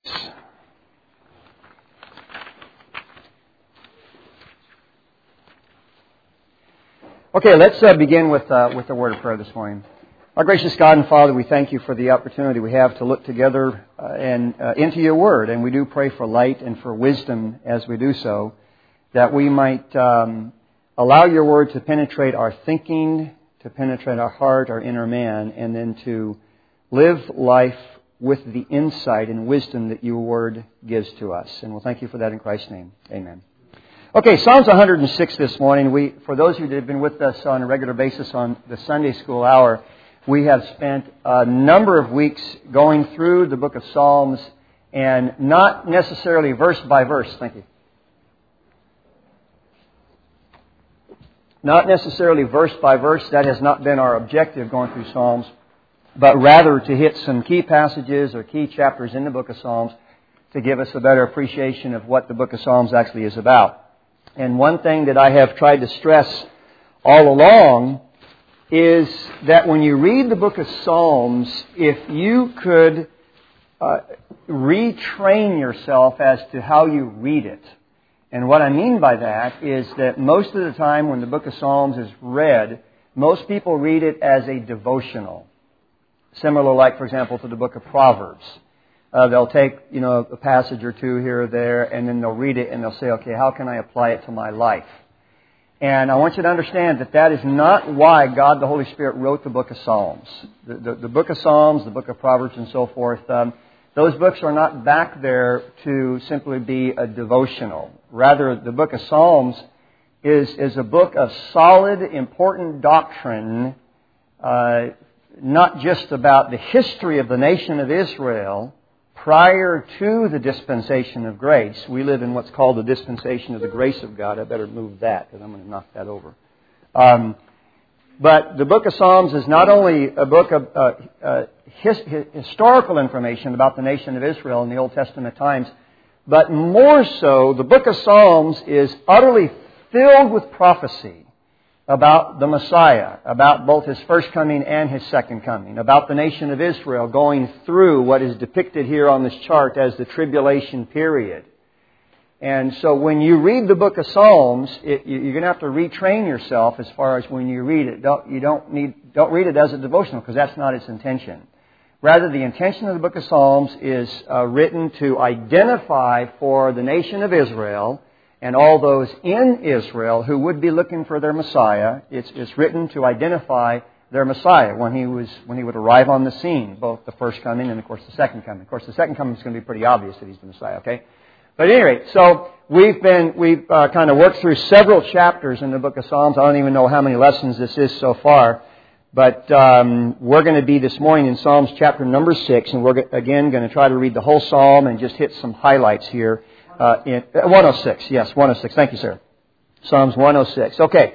Okay, let's begin with the word of prayer this morning. Our gracious God and Father, we thank you for the opportunity we have to look together into your word, and we do pray for light and for wisdom as we do so, that we might allow your word to penetrate our thinking, to penetrate our heart, our inner man, and then to live life with the insight and wisdom that your word gives to us. And we'll thank you for that in Christ's name. Amen. Okay, Psalms 106 this morning. For those of you that have been with us on a regular basis on the Sunday School Hour, we have spent a number of weeks going through the book of Psalms, and not necessarily verse by verse. Thank you. Not necessarily verse by verse. That has not been our objective going through Psalms, but rather to hit some key passages or key chapters in the book of Psalms to give us a better appreciation of what the book of Psalms actually is about. And one thing that I have tried to stress all along is that when you read the book of Psalms, if you could retrain yourself as to how you read it. And what I mean by that is that most of the time when the book of Psalms is read, most people read it as a devotional. Similar, like, for example, to the book of Proverbs. They'll take, a passage or two here or there, and then they'll read it and they'll say, okay, how can I apply it to my life? And I want you to understand that that is not why God the Holy Spirit wrote the book of Psalms. The book of Psalms, the book of Proverbs, and so forth, those books are not back there to simply be a devotional. Rather, the book of Psalms is a book of solid, important doctrine, not just about the history of the nation of Israel prior to the dispensation of grace. We live in what's called the dispensation of the grace of God. I better move that because I'm going to knock that over. But the book of Psalms is not only a book of historical information about the nation of Israel in the Old Testament times, but more so, the book of Psalms is utterly filled with prophecy about the Messiah, about both His first coming and His second coming, about the nation of Israel going through what is depicted here on this chart as the tribulation period. And so when you read the book of Psalms, you're going to have to retrain yourself as far as when you read it. Don't read it as a devotional, because that's not its intention. Rather, the intention of the book of Psalms is written to identify for the nation of Israel and all those in Israel who would be looking for their Messiah. It's written to identify their Messiah when he would arrive on the scene, both the first coming and, of course, the second coming. Of course, the second coming is going to be pretty obvious that He's the Messiah, okay? But at any rate, so we've kind of worked through several chapters in the book of Psalms. I don't even know how many lessons this is so far. But we're going to be this morning in Psalms chapter number 6, and we're again going to try to read the whole psalm and just hit some highlights here. In 106, yes, 106. Thank you, sir. Psalms 106. Okay.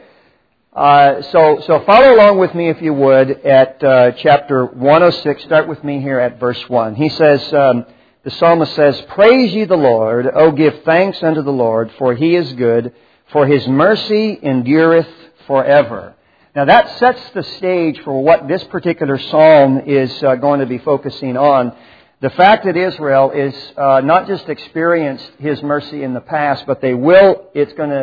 So follow along with me, if you would, at chapter 106. Start with me here at verse 1. He says, the psalmist says, "Praise ye the Lord, O give thanks unto the Lord, for He is good, for His mercy endureth forever." Now that sets the stage for what this particular psalm is going to be focusing on. The fact that Israel is not just experienced His mercy in the past, but it's going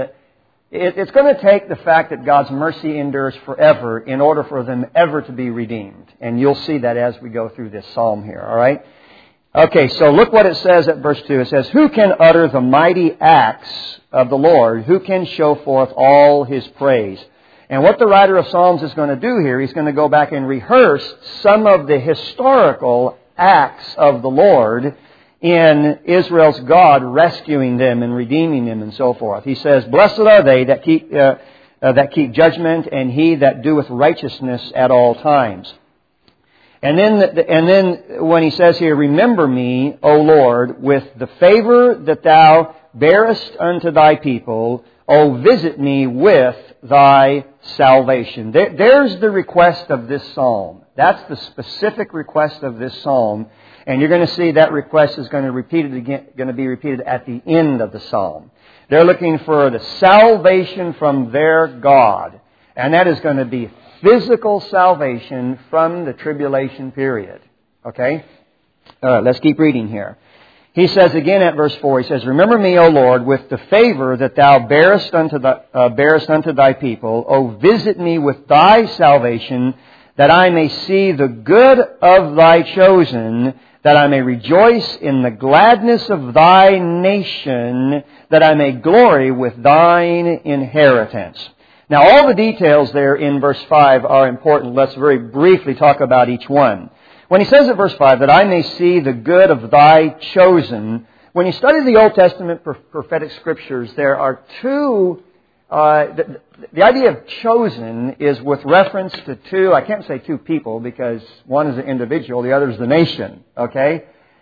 to take the fact that God's mercy endures forever in order for them ever to be redeemed. And you'll see that as we go through this psalm here, all right? Okay, so look what it says at verse 2. It says, "Who can utter the mighty acts of the Lord? Who can show forth all His praise?" And what the writer of Psalms is going to do here, he's going to go back and rehearse some of the historical acts of the Lord in Israel's God rescuing them and redeeming them and so forth. He says, "Blessed are they that keep judgment, and he that doeth righteousness at all times." And then when he says here, "Remember me, O Lord, with the favor that Thou bearest unto Thy people, O visit me with Thy salvation." There's the request of this psalm. That's the specific request of this psalm. And you're going to see that request is going to be repeated at the end of the psalm. They're looking for the salvation from their God. And that is going to be physical salvation from the tribulation period. Okay? All right, let's keep reading here. He says again at verse 4, he says, "Remember me, O Lord, with the favor that thou bearest unto thy people. O visit me with thy salvation, that I may see the good of thy chosen, that I may rejoice in the gladness of thy nation, that I may glory with thine inheritance." Now, all the details there in verse 5 are important. Let's very briefly talk about each one. When he says at verse 5, that I may see the good of thy chosen, when you study the Old Testament prophetic scriptures, there are two, the idea of chosen is with reference to two, I can't say two people because one is an individual, the other is the nation, okay?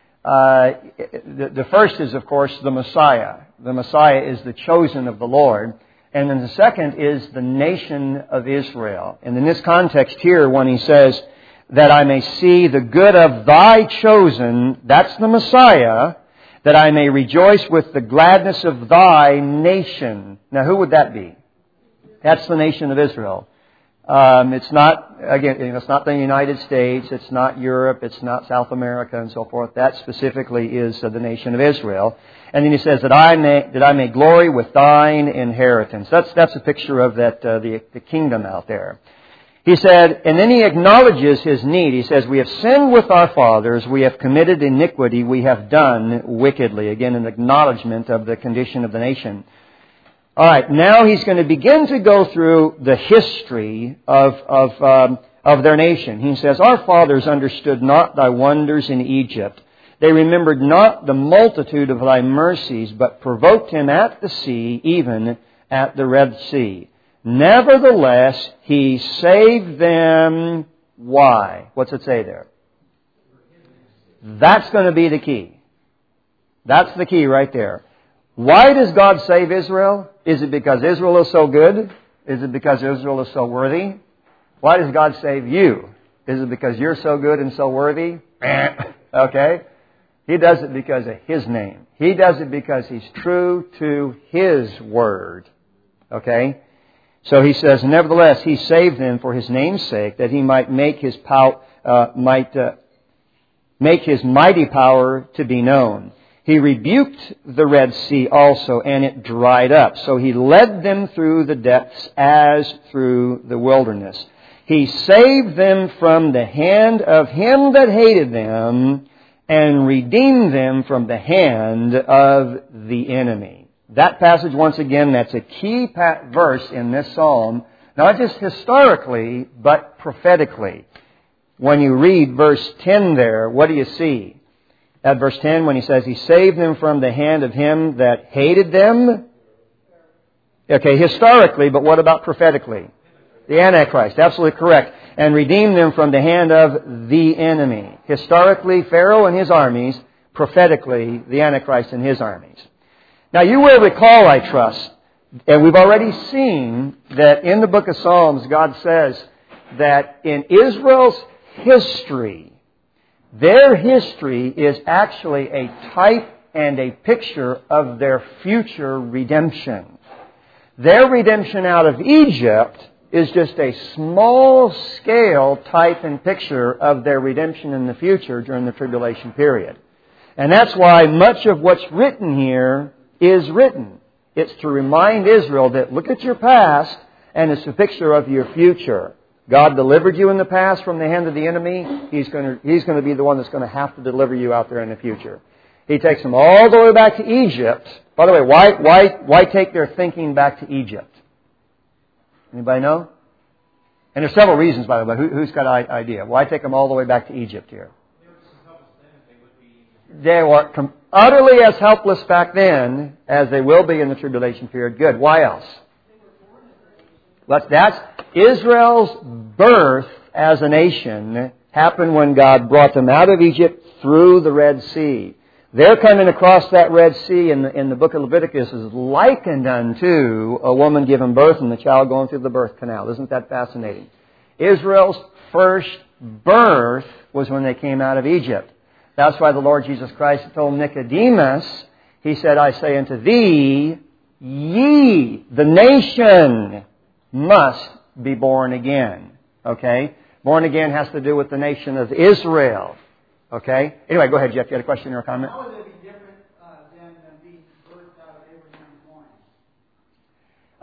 The first is, of course, the Messiah. The Messiah is the chosen of the Lord. And then the second is the nation of Israel. And in this context here, when he says, that I may see the good of thy chosen, that's the Messiah, that I may rejoice with the gladness of thy nation. Now, who would that be? That's the nation of Israel. It's not, again, it's not the United States, it's not Europe, it's not South America and so forth. That specifically is the nation of Israel. And then he says that I may glory with thine inheritance. That's a picture of that the kingdom out there. He said, and then he acknowledges his need. He says, "We have sinned with our fathers, we have committed iniquity, we have done wickedly." Again, an acknowledgement of the condition of the nation. All right, now he's going to begin to go through the history of their nation. He says, "Our fathers understood not thy wonders in Egypt. They remembered not the multitude of thy mercies, but provoked him at the sea, even at the Red Sea. Nevertheless, he saved them." Why? What's it say there? That's going to be the key. That's the key right there. Why does God save Israel? Is it because Israel is so good? Is it because Israel is so worthy? Why does God save you? Is it because you're so good and so worthy? Okay. He does it because of His name. He does it because He's true to His Word. Okay. So he says, "Nevertheless, he saved them for his name's sake, that he might make his mighty power to be known. He rebuked the Red Sea also, and it dried up. So he led them through the depths as through the wilderness. He saved them from the hand of him that hated them, and redeemed them from the hand of the enemy." That passage, once again, that's a key verse in this psalm, not just historically, but prophetically. When you read verse 10 there, what do you see? At verse 10, when he says, "He saved them from the hand of him that hated them." Okay, historically, but what about prophetically? The Antichrist, absolutely correct. "And redeemed them from the hand of the enemy." Historically, Pharaoh and his armies. Prophetically, the Antichrist and his armies. Now, you will recall, I trust, and we've already seen that in the book of Psalms, God says that in Israel's history, their history is actually a type and a picture of their future redemption. Their redemption out of Egypt is just a small-scale type and picture of their redemption in the future during the tribulation period. And that's why much of what's written here is written. It's to remind Israel that look at your past, and it's a picture of your future. God delivered you in the past from the hand of the enemy. He's going to be the one that's going to have to deliver you out there in the future. He takes them all the way back to Egypt. By the way, why take their thinking back to Egypt? Anybody know? And there's several reasons, by the way. Who's got an idea? Why take them all the way back to Egypt here? They were utterly as helpless back then as they will be in the tribulation period. Good. Why else? That's Israel's birth as a nation happened when God brought them out of Egypt through the Red Sea. Their coming across that Red Sea in the book of Leviticus is likened unto a woman giving birth and the child going through the birth canal. Isn't that fascinating? Israel's first birth was when they came out of Egypt. That's why the Lord Jesus Christ told Nicodemus, He said, "I say unto thee, ye, the nation, must be born again." Okay? Born again has to do with the nation of Israel. Okay? Anyway, go ahead, Jeff. You had a question or a comment? How would it be different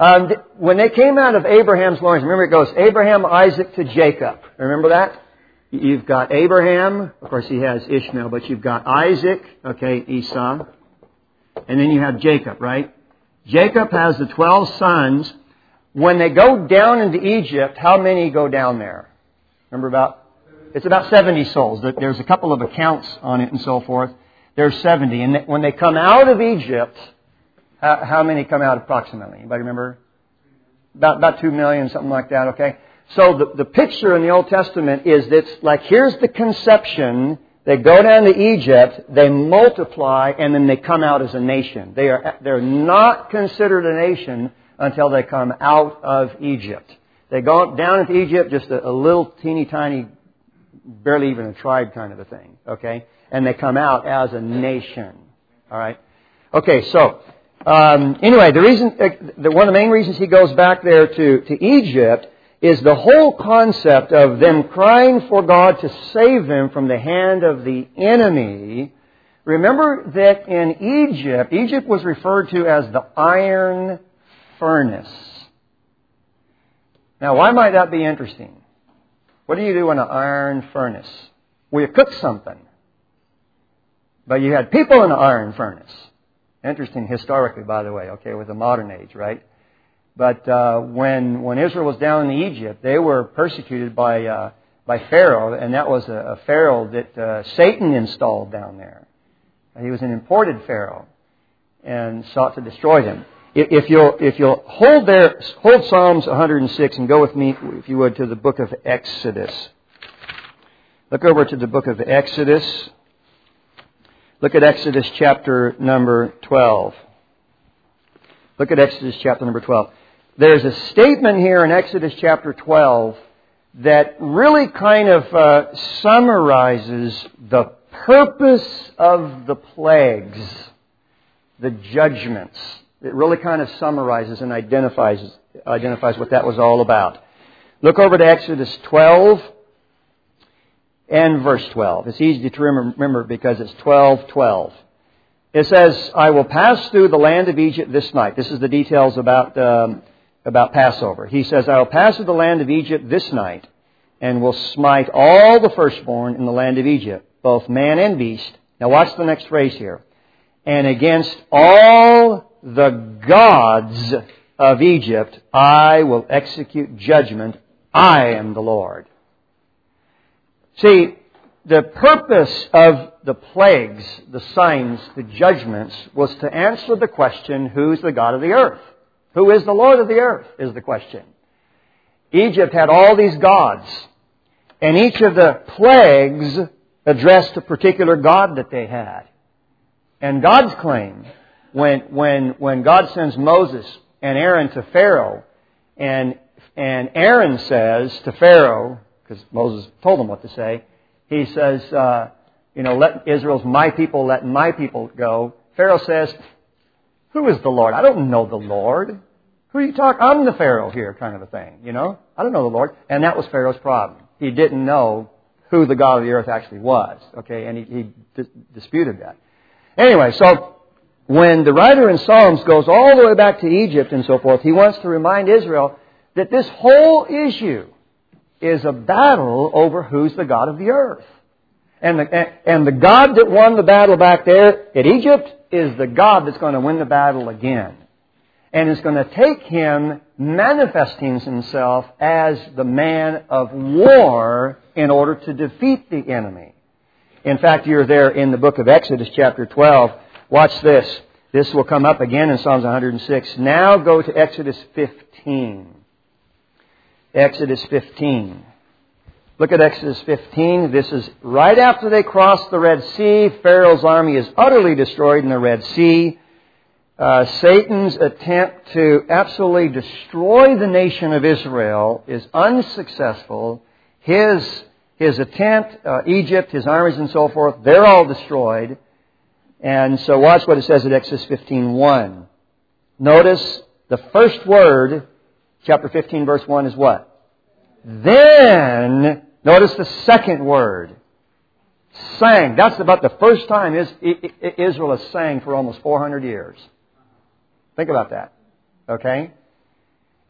When they came out of Abraham's loins, remember it goes Abraham, Isaac to Jacob. Remember that? You've got Abraham, of course he has Ishmael, but you've got Isaac, okay, Esau, and then you have Jacob, right? Jacob has the 12 sons. When they go down into Egypt, how many go down there? Remember it's about 70 souls. There's a couple of accounts on it and so forth. There's 70. And when they come out of Egypt, how many come out approximately? Anybody remember? About 2 million, something like that, okay? So the picture in the Old Testament is that it's like, here's the conception. They go down to Egypt, they multiply, and then they come out as a nation. They're not considered a nation until they come out of Egypt. They go down into Egypt, just a little teeny tiny, barely even a tribe kind of a thing, okay? And they come out as a nation, all right? Okay, so anyway, one of the main reasons he goes back there to Egypt is the whole concept of them crying for God to save them from the hand of the enemy. Remember that in Egypt was referred to as the iron furnace. Now, why might that be interesting? What do you do in an iron furnace? Well, you cook something. But you had people in an iron furnace. Interesting historically, by the way, okay, with the modern age, right? But when Israel was down in Egypt, they were persecuted by Pharaoh, and that was a Pharaoh that Satan installed down there. He was an imported Pharaoh and sought to destroy them. If you'll hold Psalms 106 and go with me, if you would, to the book of Exodus. Look over to the book of Exodus. Look at Exodus chapter number 12. Look at Exodus chapter number 12. There's a statement here in Exodus chapter 12 that really kind of summarizes the purpose of the plagues, the judgments. It really kind of summarizes and identifies what that was all about. Look over to Exodus 12 and verse 12. It's easy to remember because it's 12:12. It says, I will pass through the land of Egypt this night. This is the details about Passover. He says, I will pass through the land of Egypt this night and will smite all the firstborn in the land of Egypt, both man and beast. Now watch the next phrase here. And against all the gods of Egypt, I will execute judgment. I am the Lord. See, the purpose of the plagues, the signs, the judgments, was to answer the question, who's the God of the earth? Who is the Lord of the earth, is the question. Egypt had all these gods, and each of the plagues addressed a particular god that they had. And God's claim, when God sends Moses and Aaron to Pharaoh, and Aaron says to Pharaoh, because Moses told him what to say, he says, let Israel's my people, let my people go. Pharaoh says, who is the Lord? I don't know the Lord. Who are you talking? I'm the Pharaoh here, kind of a thing, I don't know the Lord. And that was Pharaoh's problem. He didn't know who the God of the earth actually was, okay? And he disputed that. Anyway, so when the writer in Psalms goes all the way back to Egypt and so forth, he wants to remind Israel that this whole issue is a battle over who's the God of the earth. And the God that won the battle back there at Egypt is the God that's going to win the battle again. And it's going to take him manifesting himself as the man of war in order to defeat the enemy. In fact, you're there in the book of Exodus chapter 12. Watch this. This will come up again in Psalms 106. Now go to Exodus 15. Exodus 15. Look at Exodus 15. This is right after they cross the Red Sea. Pharaoh's army is utterly destroyed in the Red Sea. Satan's attempt to absolutely destroy the nation of Israel is unsuccessful. His attempt, Egypt, his armies and so forth, they're all destroyed. And so watch what it says at Exodus 15:1. Notice the first word, chapter 15, verse 1 is what? Then, notice the second word. Sang. That's about the first time Israel has sang for almost 400 years. Think about that. Okay?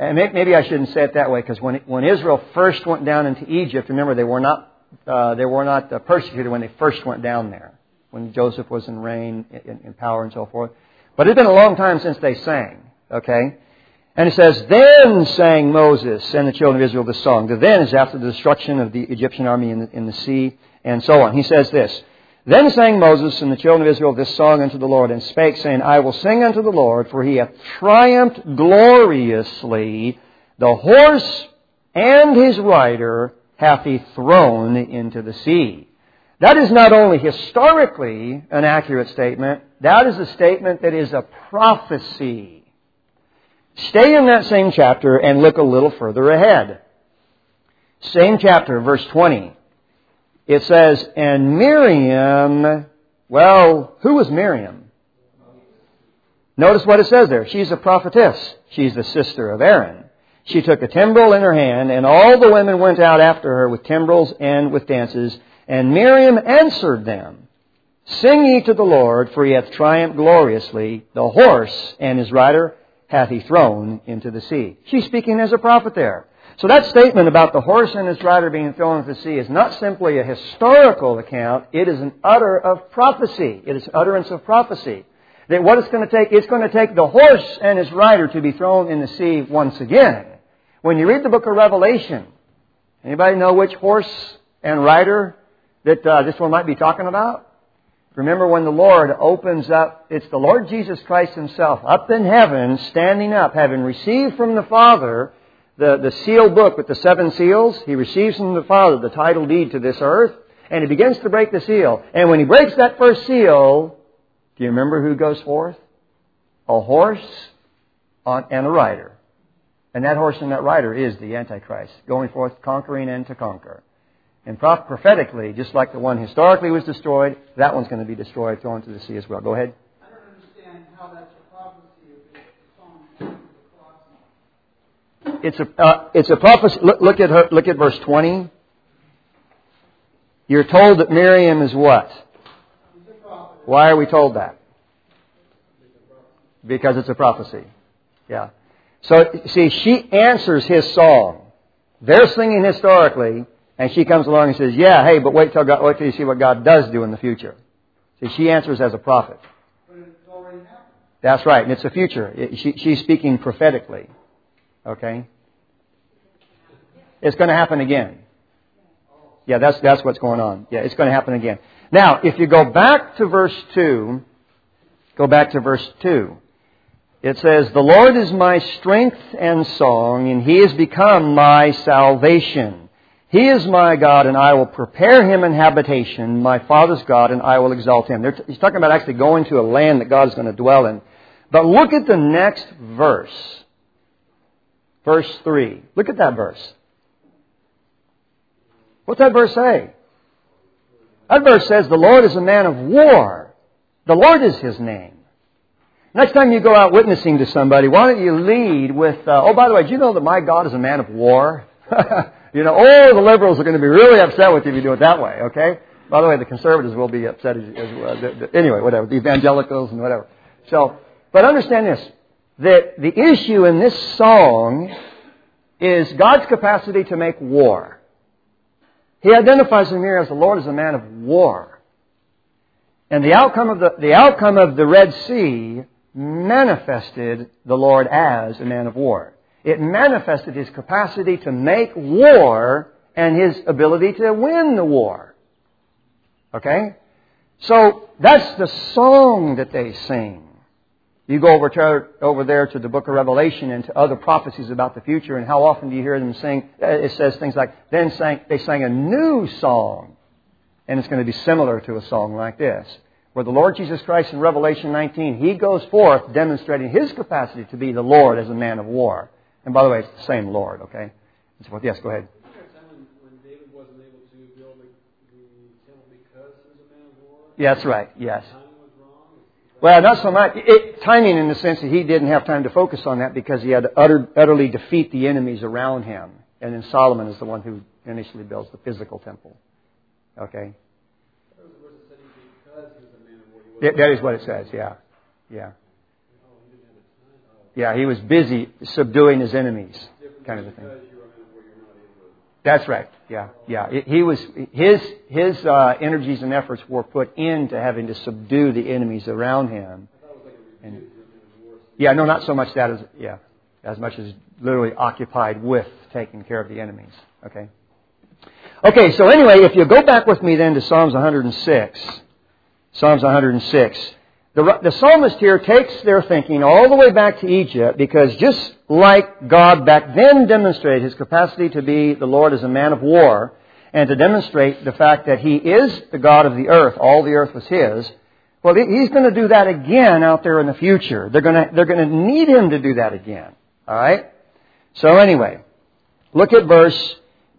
And maybe I shouldn't say it that way, because when Israel first went down into Egypt, remember they were not persecuted when they first went down there, when Joseph was in reign, in power, and so forth. But it's been a long time since they sang. Okay, and it says, "Then sang Moses and the children of Israel this song." The then is after the destruction of the Egyptian army in the sea, and so on. He says this. "Then sang Moses and the children of Israel this song unto the Lord, and spake, saying, I will sing unto the Lord, for he hath triumphed gloriously. The horse and his rider hath he thrown into the sea." That is not only historically an accurate statement, that is a statement that is a prophecy. Stay in that same chapter and look a little further ahead. Same chapter, verse 20. It says, "And Miriam," well, who was Miriam? Notice what it says there. She's a prophetess. She's the sister of Aaron. "She took a timbrel in her hand, and all the women went out after her with timbrels and with dances. And Miriam answered them, Sing ye to the Lord, for he hath triumphed gloriously. The horse and his rider hath he thrown into the sea." She's speaking as a prophet there. So that statement about the horse and his rider being thrown into the sea is not simply a historical account. It is an utter of prophecy. It is utterance of prophecy. That what it's going to take the horse and his rider to be thrown in the sea once again. When you read the book of Revelation, anybody know which horse and rider that this one might be talking about? Remember when the Lord opens up, it's the Lord Jesus Christ Himself up in heaven, standing up, having received from the Father the sealed book with the 7 seals. He receives from the Father the title deed to this earth, and He begins to break the seal. And when He breaks that first seal, do you remember who goes forth? A horse and a rider. And that horse and that rider is the Antichrist, going forth conquering and to conquer. And prophetically, just like the one historically was destroyed, that one's going to be destroyed, thrown into the sea as well. Go ahead. I don't understand how that's a prophecy if it's a song. It's a prophecy. Look at verse 20. You're told that Miriam is what? Why are we told that? Because it's a prophecy. Yeah. So, see, she answers his song. They're singing historically, and she comes along and says, "Yeah, hey, but wait till you see what God does do in the future." See, she answers as a prophet. But it's already happened. That's right, and it's a future. She's speaking prophetically. Okay? It's going to happen again. Yeah, that's what's going on. Yeah, it's going to happen again. Now, if you go back to verse 2, it says, "The Lord is my strength and song, and He has become my salvation. He is my God, and I will prepare Him an habitation, my Father's God, and I will exalt Him." He's talking about actually going to a land that God is going to dwell in. But look at the next verse. Verse 3. Look at that verse. What's that verse say? That verse says, "The Lord is a man of war. The Lord is His name." Next time you go out witnessing to somebody, why don't you lead with, "Oh, by the way, do you know that my God is a man of war?" You know, the liberals are going to be really upset with you if you do it that way, okay? By the way, the conservatives will be upset as well. Anyway, whatever, the evangelicals and whatever. So, but understand this, that the issue in this song is God's capacity to make war. He identifies Him here as the Lord as a man of war. And the outcome of the Red Sea manifested the Lord as a man of war. It manifested His capacity to make war and His ability to win the war. Okay? So that's the song that they sing. You go over there to the book of Revelation and to other prophecies about the future, and how often do you hear them sing? It says things like, they sang a new song. And it's going to be similar to a song like this, where the Lord Jesus Christ in Revelation 19, He goes forth demonstrating His capacity to be the Lord as a man of war. And by the way, it's the same Lord, okay? And so forth. Yes, go ahead. Was there a time when David wasn't able to build the temple because he was a man of war? Yeah, that's right, yes. Timing was wrong? Well, not so much. Timing in the sense that he didn't have time to focus on that because he had to utterly defeat the enemies around him. And then Solomon is the one who initially builds the physical temple. Okay? That is what it says, yeah. Yeah. Yeah, he was busy subduing his enemies, kind of a thing. That's right. Yeah, yeah. His energies and efforts were put into having to subdue the enemies around him. And, yeah, no, not so much that as much as literally occupied with taking care of the enemies. Okay. Okay. So anyway, if you go back with me then to Psalms 106, Psalms 106. The psalmist here takes their thinking all the way back to Egypt, because just like God back then demonstrated His capacity to be the Lord as a man of war, and to demonstrate the fact that He is the God of the earth, all the earth was His, well, He's going to do that again out there in the future. They're going to need Him to do that again. All right? So anyway, look at verse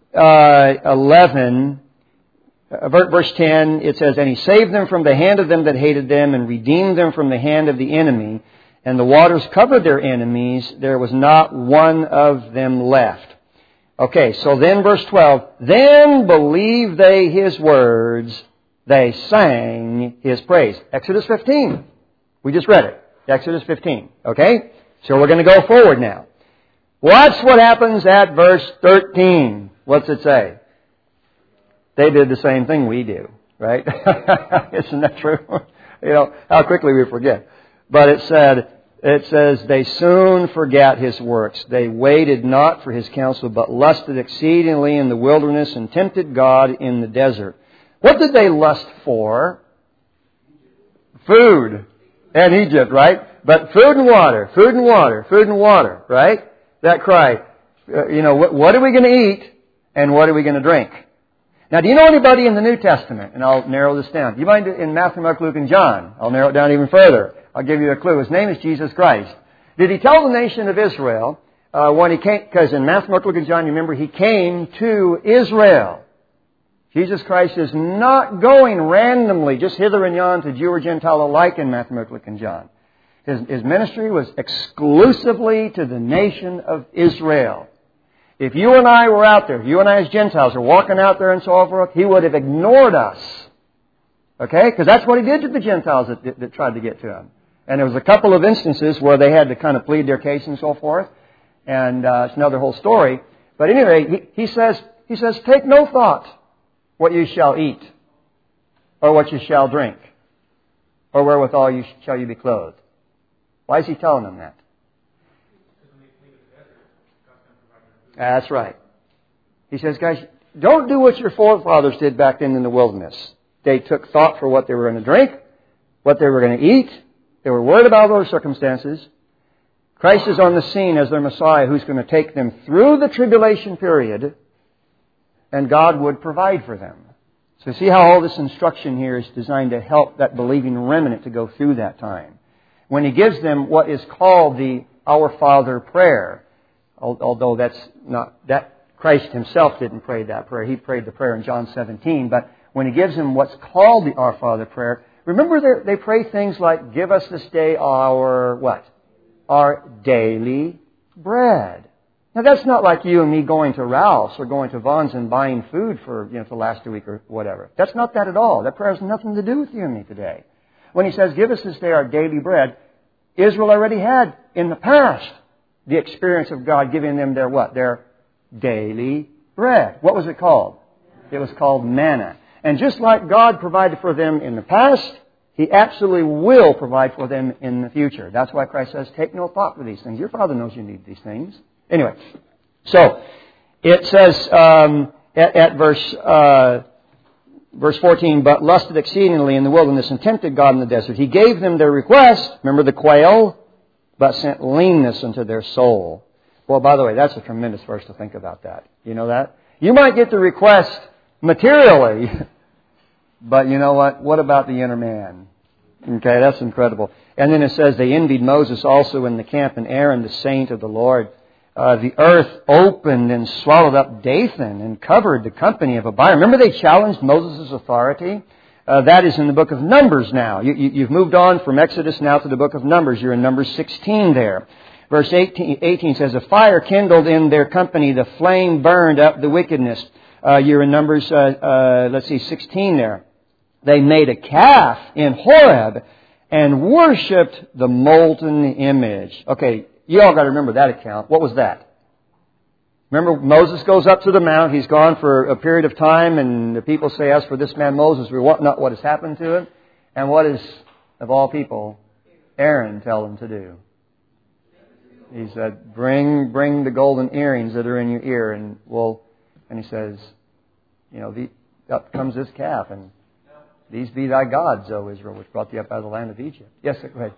11. Verse 10, it says, "And He saved them from the hand of them that hated them, and redeemed them from the hand of the enemy. And the waters covered their enemies. There was not one of them left." Okay, so then verse 12, "Then believed they His words. They sang His praise." Exodus 15. We just read it. Exodus 15. Okay? So we're going to go forward now. Watch what happens at verse 13. What's it say? They did the same thing we do, right? Isn't that true? You know, how quickly we forget. But it says, "They soon forgot His works. They waited not for His counsel, but lusted exceedingly in the wilderness and tempted God in the desert." What did they lust for? Food. And Egypt, right? But food and water, food and water, food and water, right? That cry. What are we going to eat and what are we going to drink? Now, do you know anybody in the New Testament? And I'll narrow this down. Do you mind in Matthew, Mark, Luke, and John? I'll narrow it down even further. I'll give you a clue. His name is Jesus Christ. Did He tell the nation of Israel when He came? Because in Matthew, Mark, Luke, and John, you remember, He came to Israel. Jesus Christ is not going randomly just hither and yon to Jew or Gentile alike in Matthew, Mark, Luke, and John. His ministry was exclusively to the nation of Israel. If you and I were out there, you and I as Gentiles are walking out there in Salford, He would have ignored us. Okay? Because that's what He did to the Gentiles that tried to get to Him. And there was a couple of instances where they had to kind of plead their case and so forth. And it's another whole story. But anyway, He says, "Take no thought what you shall eat, or what you shall drink, or wherewithal shall you be clothed." Why is He telling them that? That's right. He says, guys, don't do what your forefathers did back then in the wilderness. They took thought for what they were going to drink, what they were going to eat. They were worried about those circumstances. Christ is on the scene as their Messiah, who's going to take them through the tribulation period, and God would provide for them. So see how all this instruction here is designed to help that believing remnant to go through that time. When He gives them what is called the Our Father prayer, although that's not, that Christ Himself didn't pray that prayer. He prayed the prayer in John 17. But when He gives them what's called the Our Father prayer, remember they pray things like, "Give us this day our," what? "Our daily bread." Now that's not like you and me going to Ralph's or going to Vaughn's and buying food for, to last a week or whatever. That's not that at all. That prayer has nothing to do with you and me today. When He says, "Give us this day our daily bread," Israel already had in the past the experience of God giving them their what? Their daily bread. What was it called? It was called manna. And just like God provided for them in the past, He absolutely will provide for them in the future. That's why Christ says, "Take no thought for these things." Your Father knows you need these things. Anyway, so it says at verse 14, "But lusted exceedingly in the wilderness and tempted God in the desert. He gave them their request," remember the quail, "but sent leanness into their soul." Well, by the way, that's a tremendous verse to think about that. You know that? You might get the request materially, but you know what? What about the inner man? Okay, that's incredible. And then it says, "They envied Moses also in the camp, and Aaron, the saint of the Lord. The earth opened and swallowed up Dathan and covered the company of Abiram." Remember they challenged Moses' authority? That is in the book of Numbers now. You've moved on from Exodus now to the book of Numbers. You're in Numbers 16 there. Verse 18 says, "A fire kindled in their company, the flame burned up the wickedness." You're in Numbers, 16 there. "They made a calf in Horeb and worshipped the molten image." Okay, You all got to remember that account. What was that? Remember, Moses goes up to the mount. He's gone for a period of time, and the people say, as for this man Moses, we want not what has happened to him. And what is, of all people, Aaron tell him to do? He said, bring the golden earrings that are in your ear. And he says, up comes this calf, and these be thy gods, O Israel, which brought thee up out of the land of Egypt. Yes, go ahead.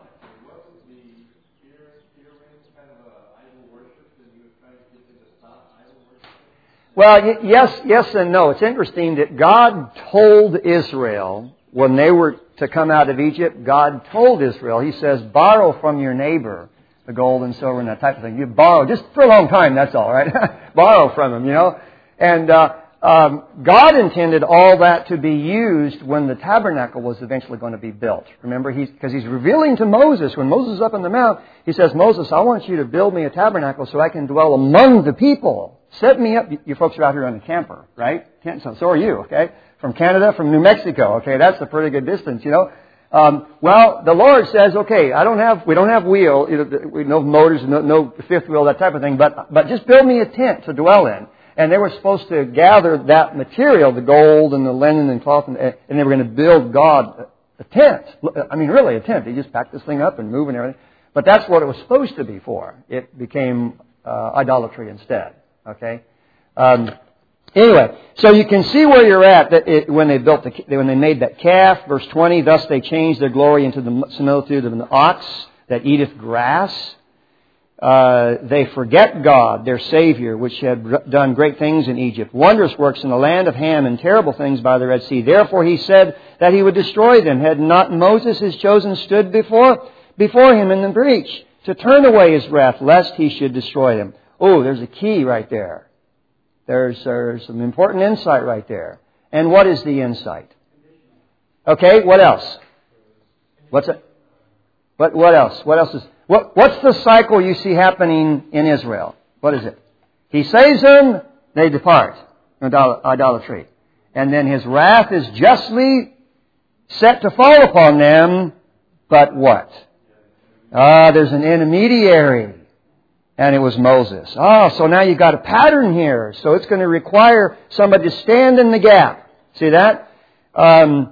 Well, yes and no. It's interesting that God told Israel, when they were to come out of Egypt, God told Israel, He says, borrow from your neighbor the gold and silver and that type of thing. You borrow, just for a long time, that's all, right? Borrow from him, And God intended all that to be used when the tabernacle was eventually going to be built. Remember, because He's revealing to Moses, when Moses is up on the mount, He says, Moses, I want you to build me a tabernacle so I can dwell among the people. Set me up. You folks are out here on a camper, right? So are you, okay? From Canada, from New Mexico, okay? That's a pretty good distance, Well, the Lord says, okay, we don't have wheel, no motors, no fifth wheel, that type of thing, but just build me a tent to dwell in. And they were supposed to gather that material, the gold and the linen and cloth, and they were going to build God a tent. I mean, really a tent. They just packed this thing up and move and everything. But that's what it was supposed to be for. It became idolatry instead. Okay. Anyway, so you can see where you're at when they made that calf. Verse 20. Thus they changed their glory into the similitude of an ox that eateth grass. They forget God, their Savior, which had done great things in Egypt, wondrous works in the land of Ham, and terrible things by the Red Sea. Therefore He said that He would destroy them. Had not Moses, His chosen, stood before Him in the breach to turn away His wrath, lest He should destroy them? Oh, there's a key right there. There's some important insight right there. And what is the insight? Okay, what else? What's it? What else? What else is... What's the cycle you see happening in Israel? What is it? He saves them, they depart. Idolatry. And then His wrath is justly set to fall upon them, but what? There's an intermediary. And it was Moses. So now you've got a pattern here. So it's going to require somebody to stand in the gap. See that? And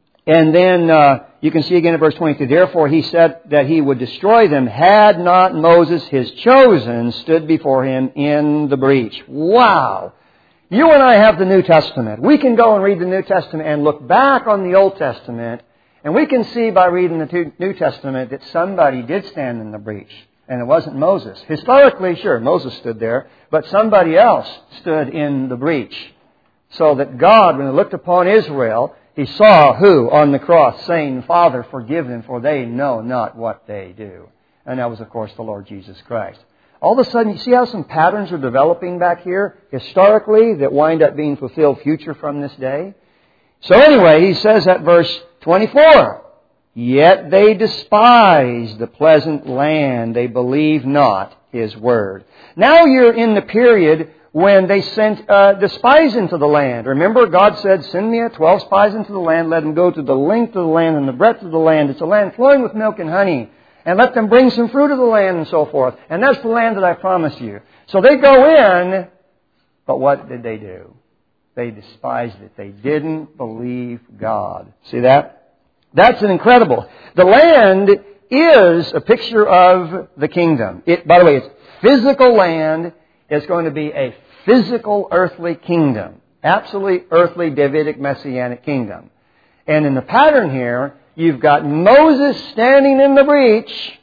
then you can see again in verse 22, therefore He said that He would destroy them had not Moses, His chosen, stood before Him in the breach. Wow! You and I have the New Testament. We can go and read the New Testament and look back on the Old Testament, and we can see by reading the New Testament that somebody did stand in the breach. And it wasn't Moses. Historically, sure, Moses stood there, but somebody else stood in the breach. So that God, when He looked upon Israel, He saw who on the cross saying, Father, forgive them, for they know not what they do. And that was, of course, the Lord Jesus Christ. All of a sudden, you see how some patterns are developing back here, historically, that wind up being fulfilled future from this day? So anyway, He says at verse 24, Yet they despise the pleasant land, they believe not His word. Now you're in the period when they sent the spies into the land. Remember, God said, send me 12 spies into the land, let them go to the length of the land and the breadth of the land. It's a land flowing with milk and honey. And let them bring some fruit of the land and so forth. And that's the land that I promised you. So they go in, but what did they do? They despised it. They didn't believe God. See that? That's incredible. The land is a picture of the kingdom. By the way, it's physical land. It's going to be a physical earthly kingdom. Absolutely earthly Davidic Messianic kingdom. And in the pattern here, you've got Moses standing in the breach,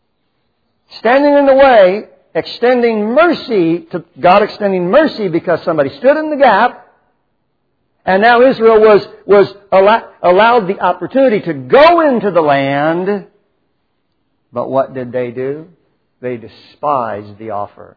standing in the way, extending mercy to God, extending mercy because somebody stood in the gap. And now Israel was allowed the opportunity to go into the land. But what did they do? They despised the offer.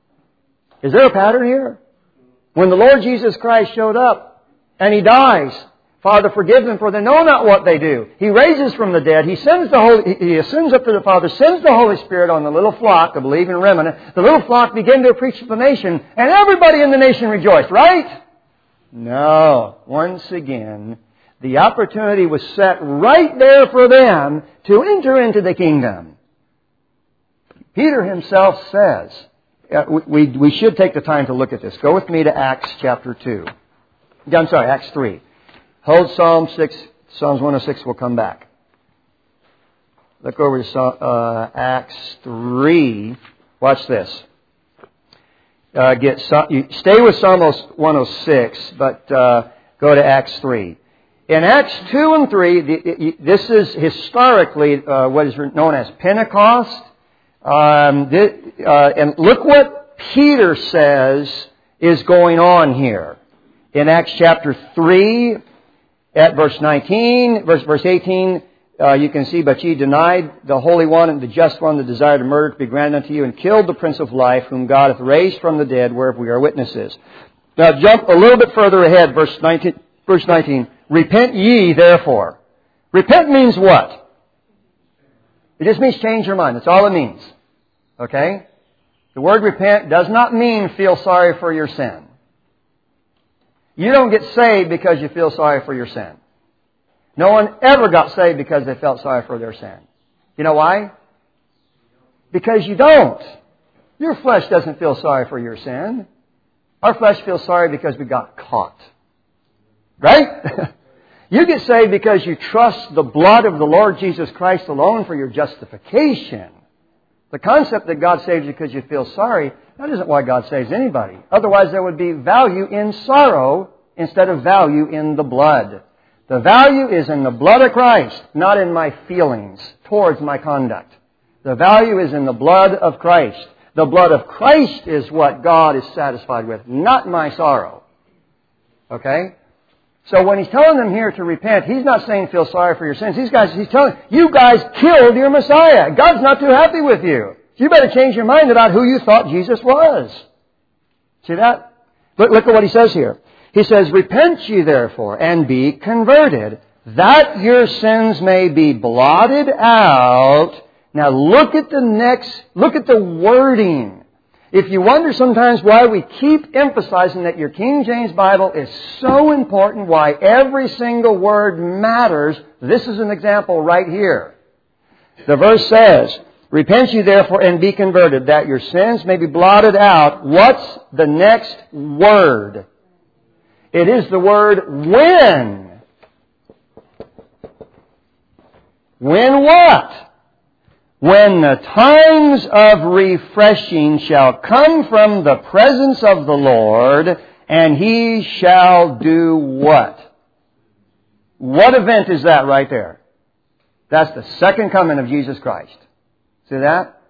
Is there a pattern here? When the Lord Jesus Christ showed up and He dies, Father, forgive them, for they know not what they do. He raises from the dead. He ascends up to the Father, sends the Holy Spirit on the little flock, the believing remnant. The little flock began to preach to the nation, and everybody in the nation rejoiced, right? No. Once again, the opportunity was set right there for them to enter into the kingdom. Peter himself says, we should take the time to look at this. Go with me to Acts chapter 2. I'm sorry, Acts 3. Hold Psalms 106, we'll come back. Look over to Acts 3. Watch this. Stay with Psalm 106, but go to Acts 3. In Acts 2 and 3, this is historically what is known as Pentecost. And look what Peter says is going on here. In Acts chapter 3, at verse 19, verse 18, you can see, but ye denied the Holy One and the Just One, the desire to murder to be granted unto you, and killed the Prince of Life, whom God hath raised from the dead, whereof we are witnesses. Now jump a little bit further ahead, verse 19. Repent ye, therefore. Repent means what? It just means change your mind. That's all it means. Okay? The word repent does not mean feel sorry for your sin. You don't get saved because you feel sorry for your sin. No one ever got saved because they felt sorry for their sin. You know why? Because you don't. Your flesh doesn't feel sorry for your sin. Our flesh feels sorry because we got caught. Right? You get saved because you trust the blood of the Lord Jesus Christ alone for your justification. The concept that God saves you because you feel sorry, that isn't why God saves anybody. Otherwise, there would be value in sorrow instead of value in the blood. The value is in the blood of Christ, not in my feelings towards my conduct. The value is in the blood of Christ. The blood of Christ is what God is satisfied with, not my sorrow. Okay? So when he's telling them here to repent, he's not saying feel sorry for your sins. He's telling you guys killed your Messiah. God's not too happy with you. You better change your mind about who you thought Jesus was. See that? Look at what he says here. He says, repent ye therefore and be converted, that your sins may be blotted out. Now look at the wording. If you wonder sometimes why we keep emphasizing that your King James Bible is so important, why every single word matters, this is an example right here. The verse says, repent ye therefore and be converted, that your sins may be blotted out. What's the next word? It is the word when. When what? When the times of refreshing shall come from the presence of the Lord, and He shall do what? What event is that right there? That's the second coming of Jesus Christ. See that?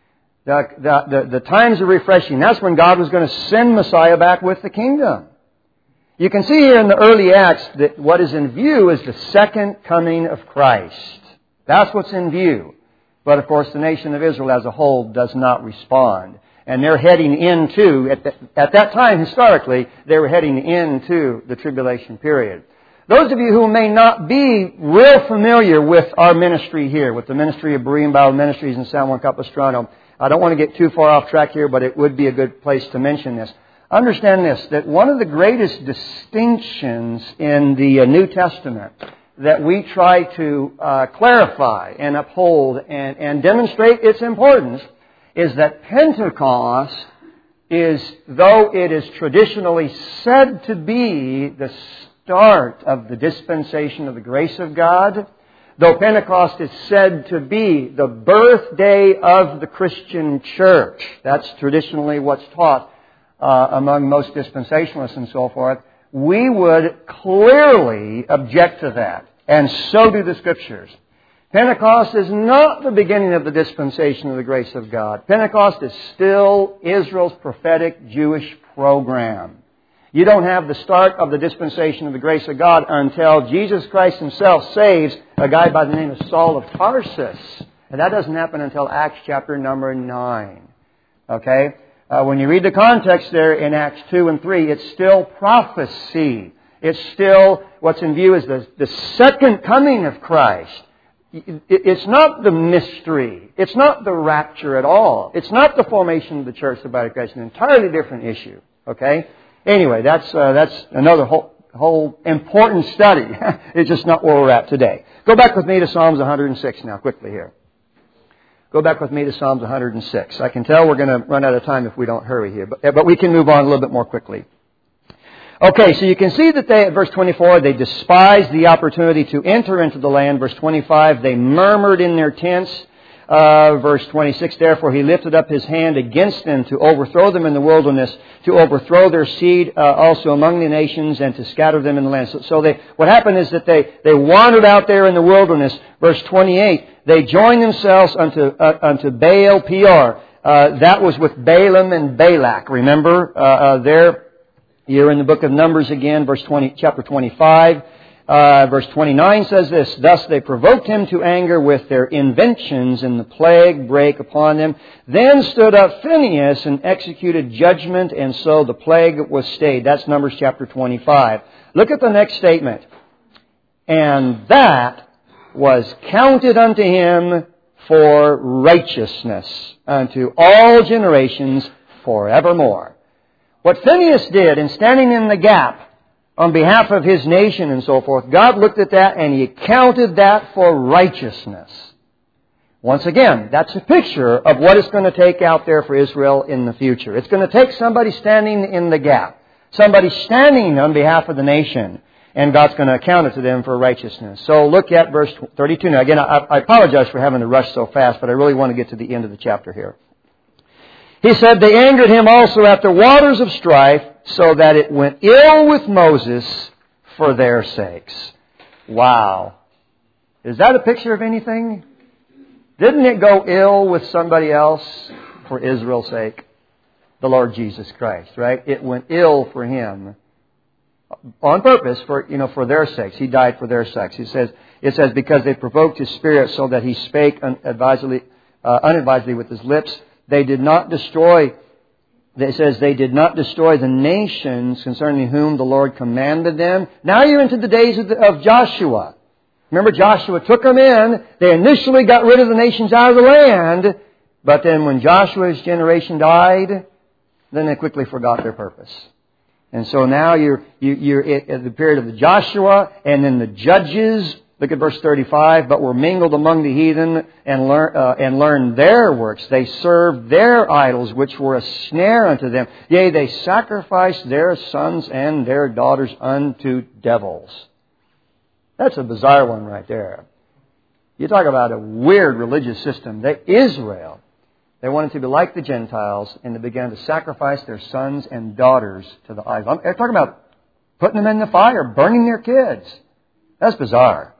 The times of refreshing. That's when God was going to send Messiah back with the kingdom. You can see here in the early Acts that what is in view is the second coming of Christ. That's what's in view. But of course the nation of Israel as a whole does not respond. And they're heading into, at that time historically, they were heading into the tribulation period. Those of you who may not be real familiar with our ministry here, with the ministry of Berean Bible Ministries in San Juan Capistrano, I don't want to get too far off track here, but it would be a good place to mention this. Understand this, that one of the greatest distinctions in the New Testament that we try to clarify and uphold and demonstrate its importance is that Pentecost is, though it is traditionally said to be the start of the dispensation of the grace of God, though Pentecost is said to be the birthday of the Christian church, that's traditionally what's taught among most dispensationalists and so forth, we would clearly object to that. And so do the Scriptures. Pentecost is not the beginning of the dispensation of the grace of God. Pentecost is still Israel's prophetic Jewish program. You don't have the start of the dispensation of the grace of God until Jesus Christ Himself saves a guy by the name of Saul of Tarsus. And that doesn't happen until Acts chapter number 9. Okay? When you read the context there in Acts 2 and 3, it's still prophecy. It's still, what's in view is the second coming of Christ. It's not the mystery. It's not the rapture at all. It's not the formation of the church, the body of Christ. An entirely different issue. Okay? Anyway, that's another whole important study. It's just not where we're at today. Go back with me to Psalms 106 now, quickly here. Go back with me to Psalms 106. I can tell we're going to run out of time if we don't hurry here, but we can move on a little bit more quickly. Okay, so you can see that at verse 24, they despised the opportunity to enter into the land. Verse 25, they murmured in their tents. Verse 26, therefore he lifted up his hand against them to overthrow them in the wilderness, to overthrow their seed also among the nations, and to scatter them in the land. What happened is that they wandered out there in the wilderness. Verse 28, they joined themselves unto Baal Peor. That was with Balaam and Balak. Remember, there you're in the book of Numbers again, chapter 25. Verse 29 says this, thus they provoked him to anger with their inventions, and the plague brake upon them. Then stood up Phinehas and executed judgment, and so the plague was stayed. That's Numbers chapter 25. Look at the next statement. And that was counted unto him for righteousness unto all generations forevermore. What Phinehas did in standing in the gap on behalf of his nation and so forth, God looked at that and He counted that for righteousness. Once again, that's a picture of what it's going to take out there for Israel in the future. It's going to take somebody standing in the gap, somebody standing on behalf of the nation, and God's going to account it to them for righteousness. So look at verse 32. Now again, I apologize for having to rush so fast, but I really want to get to the end of the chapter here. He said, they angered him also at the waters of strife, so that it went ill with Moses for their sakes. Wow. Is that a picture of anything? Didn't it go ill with somebody else for Israel's sake? The Lord Jesus Christ, right? It went ill for Him on purpose for their sakes. He died for their sakes. It says, because they provoked His Spirit so that He spake unadvisedly with His lips. They did not destroy the nations concerning whom the Lord commanded them. Now you're into the days of Joshua. Remember, Joshua took them in. They initially got rid of the nations out of the land. But then when Joshua's generation died, then they quickly forgot their purpose. And so now you're at the period of the Joshua and then the Judges. Look at verse 35. But were mingled among the heathen and learned their works. They served their idols, which were a snare unto them. Yea, they sacrificed their sons and their daughters unto devils. That's a bizarre one right there. You talk about a weird religious system. Israel, they wanted to be like the Gentiles, and they began to sacrifice their sons and daughters to the idols. They're talking about putting them in the fire, burning their kids. That's bizarre.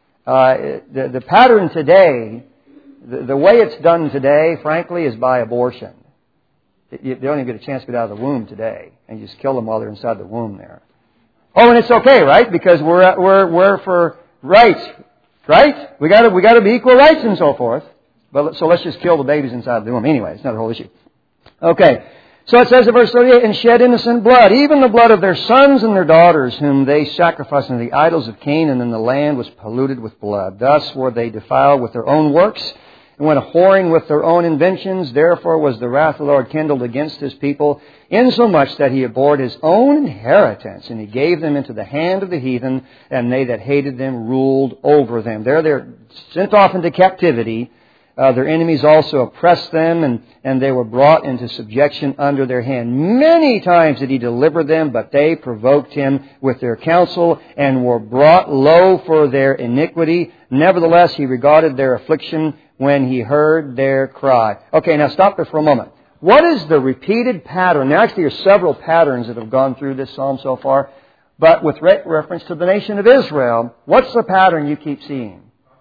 The pattern today, the way it's done today, frankly, is by abortion. They don't even get a chance to get out of the womb today, and you just kill them while they're inside the womb there. Oh, and it's okay, right? Because we're for rights, right? We got to be equal rights and so forth. But so let's just kill the babies inside the womb anyway. It's not a whole issue. Okay. So it says in verse 38, and shed innocent blood, even the blood of their sons and their daughters, whom they sacrificed unto the idols of Canaan, and the land was polluted with blood. Thus were they defiled with their own works, and went a-whoring with their own inventions. Therefore was the wrath of the Lord kindled against His people, insomuch that He abhorred His own inheritance, and He gave them into the hand of the heathen, and they that hated them ruled over them. They're sent off into captivity. Their enemies also oppressed them, and they were brought into subjection under their hand. Many times did He deliver them, but they provoked Him with their counsel, and were brought low for their iniquity. Nevertheless, He regarded their affliction when He heard their cry. Okay, now stop there for a moment. What is the repeated pattern? Now, actually, there's several patterns that have gone through this psalm so far, but with reference to the nation of Israel, what's the pattern you keep seeing?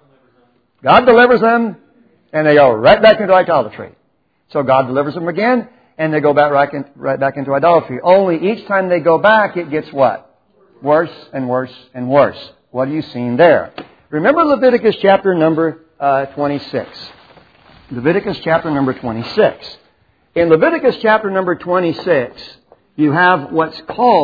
God delivers them. And they go right back into idolatry. So God delivers them again, and they go back right back into idolatry. Only each time they go back, it gets what? Worse and worse and worse. What are you seeing there? Remember Leviticus chapter number 26. Leviticus chapter number 26. In Leviticus chapter number 26, you have what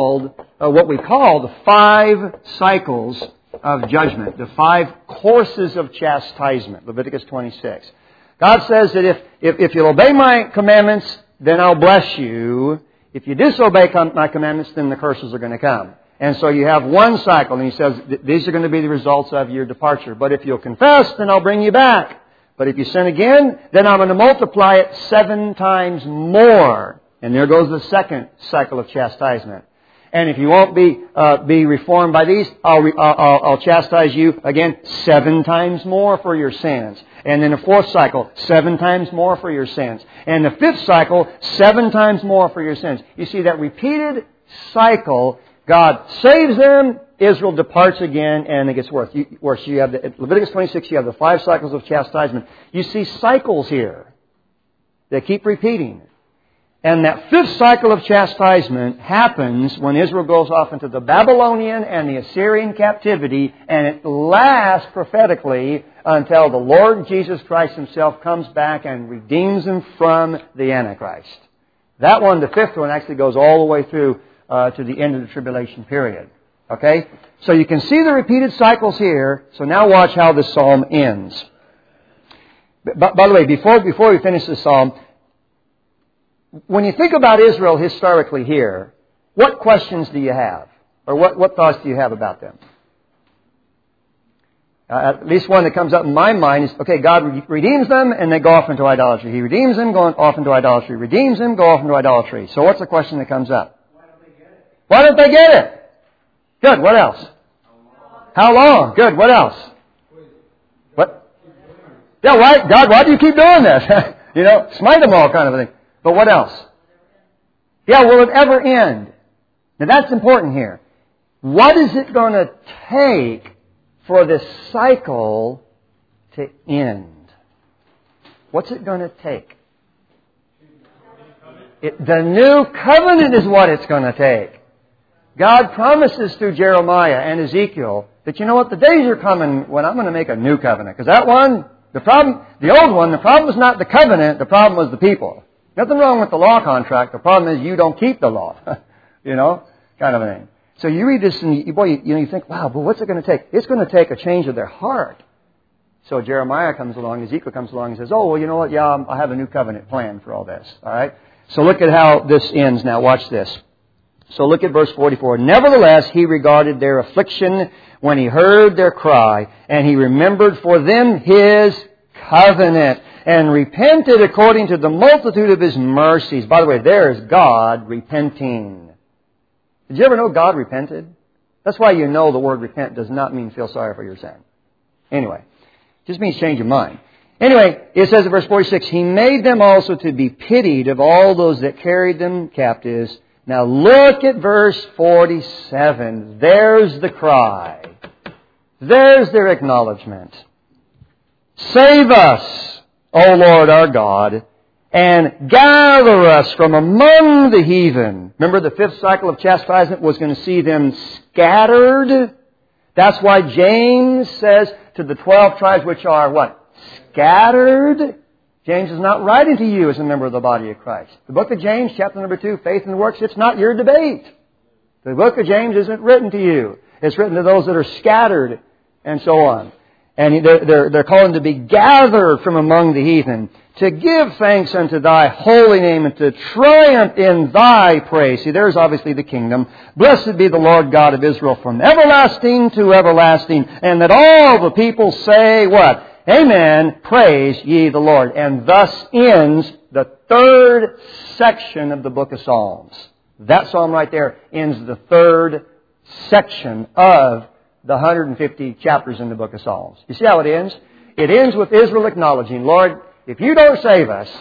we call the 5 cycles of judgment, the 5 courses of chastisement. Leviticus 26. God says that if you'll obey my commandments, then I'll bless you. If you disobey my commandments, then the curses are going to come. And so you have one cycle, and He says these are going to be the results of your departure. But if you'll confess, then I'll bring you back. But if you sin again, then I'm going to multiply it 7 times more. And there goes the second cycle of chastisement. And if you won't be reformed by these, I'll chastise you again 7 times more for your sins. And then the 4th cycle, 7 times more for your sins. And the 5th cycle, 7 times more for your sins. You see that repeated cycle. God saves them, Israel departs again, and it gets worse. You have Leviticus 26, you have the 5 cycles of chastisement. You see cycles here. They keep repeating. And that 5th cycle of chastisement happens when Israel goes off into the Babylonian and the Assyrian captivity, and it lasts prophetically until the Lord Jesus Christ Himself comes back and redeems them from the Antichrist. That one, the 5th one, actually goes all the way through to the end of the tribulation period. Okay? So you can see the repeated cycles here. So now watch how this psalm ends. By the way, before we finish this psalm, when you think about Israel historically here, what questions do you have? Or what thoughts do you have about them? At least one that comes up in my mind is, okay, God redeems them and they go off into idolatry. He redeems them, go off into idolatry. Redeems them, go off into idolatry. So what's the question that comes up? Why don't they get it? Why don't they get it? Good, what else? How long? Good, what else? What? Yeah, why, God, why do you keep doing this? Smite them all kind of a thing. But what else? Yeah, will it ever end? Now that's important here. What is it going to take for this cycle to end? What's it going to take? The new covenant is what it's going to take. God promises through Jeremiah and Ezekiel that, you know what, the days are coming when I'm going to make a new covenant. Because that one, the old one, the problem was not the covenant, the problem was the people. Nothing wrong with the law contract. The problem is you don't keep the law. Kind of a thing. So you read this and you think, wow, but what's it going to take? It's going to take a change of their heart. So Jeremiah comes along, Ezekiel comes along and says, oh, well, you know what? Yeah, I have a new covenant plan for all this. All right? So look at how this ends now. Watch this. So look at verse 44. Nevertheless, He regarded their affliction when He heard their cry, and He remembered for them His covenant, and repented according to the multitude of His mercies. By the way, there is God repenting. Did you ever know God repented? That's why you know the word repent does not mean feel sorry for your sin. Anyway, it just means change your mind. Anyway, it says in verse 46, He made them also to be pitied of all those that carried them captives. Now look at verse 47. There's the cry. There's their acknowledgement. Save us, O Lord our God, and gather us from among the heathen. Remember, the 5th cycle of chastisement was going to see them scattered. That's why James says to the 12 tribes which are what? Scattered. James is not writing to you as a member of the body of Christ. The book of James, chapter number 2, faith and works, it's not your debate. The book of James isn't written to you. It's written to those that are scattered and so on. And they're calling to be gathered from among the heathen, to give thanks unto Thy holy name, and to triumph in Thy praise. See, there's obviously the kingdom. Blessed be the Lord God of Israel from everlasting to everlasting. And that all the people say what? Amen. Praise ye the Lord. And thus ends the 3rd section of the book of Psalms. That psalm right there ends the 3rd section of the 150 chapters in the book of Psalms. You see how it ends? It ends with Israel acknowledging, Lord, if you don't save us,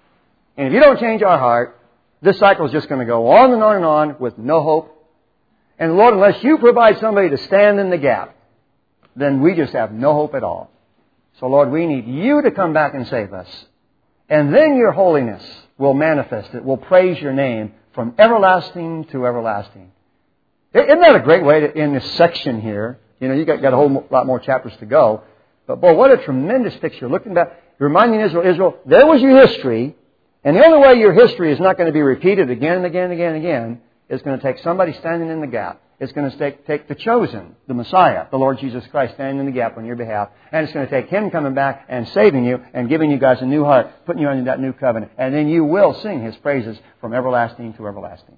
and if you don't change our heart, this cycle is just going to go on and on and on with no hope. And Lord, unless you provide somebody to stand in the gap, then we just have no hope at all. So Lord, we need you to come back and save us. And then your holiness will manifest it. We'll praise your name from everlasting to everlasting. Isn't that a great way to end this section here? You got a whole lot more chapters to go. But boy, what a tremendous picture. Looking back, reminding Israel, there was your history. And the only way your history is not going to be repeated again and again and again and again is going to take somebody standing in the gap. It's going to take the chosen, the Messiah, the Lord Jesus Christ, standing in the gap on your behalf. And it's going to take Him coming back and saving you and giving you guys a new heart, putting you under that new covenant. And then you will sing His praises from everlasting to everlasting.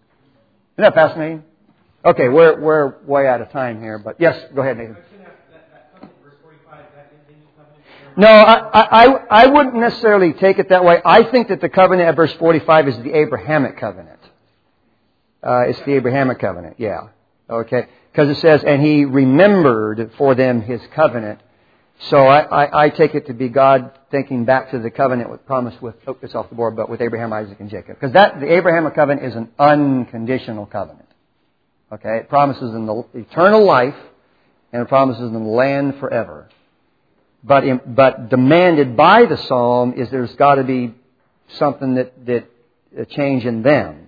Isn't that fascinating? Okay, we're way out of time here, but yes, go ahead, Nathan. That covenant, verse 45, that continues covenant No, I wouldn't necessarily take it that way. I think that the covenant at verse 45 is the Abrahamic covenant. It's the Abrahamic covenant, yeah. Okay. Because it says, and He remembered for them His covenant. So I take it to be God thinking back to the covenant with promise with, it's off the board, but with Abraham, Isaac, and Jacob. Because the Abrahamic covenant is an unconditional covenant. Okay. It promises in the eternal life and it promises in the land forever. But demanded by the psalm is there's got to be something that a change in them.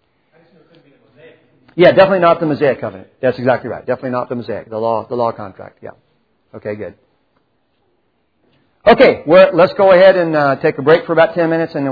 Yeah, definitely not the Mosaic covenant. That's exactly right. Definitely not the Mosaic, the law contract. Yeah. Okay, good. Okay, let's go ahead and take a break for about 10 minutes and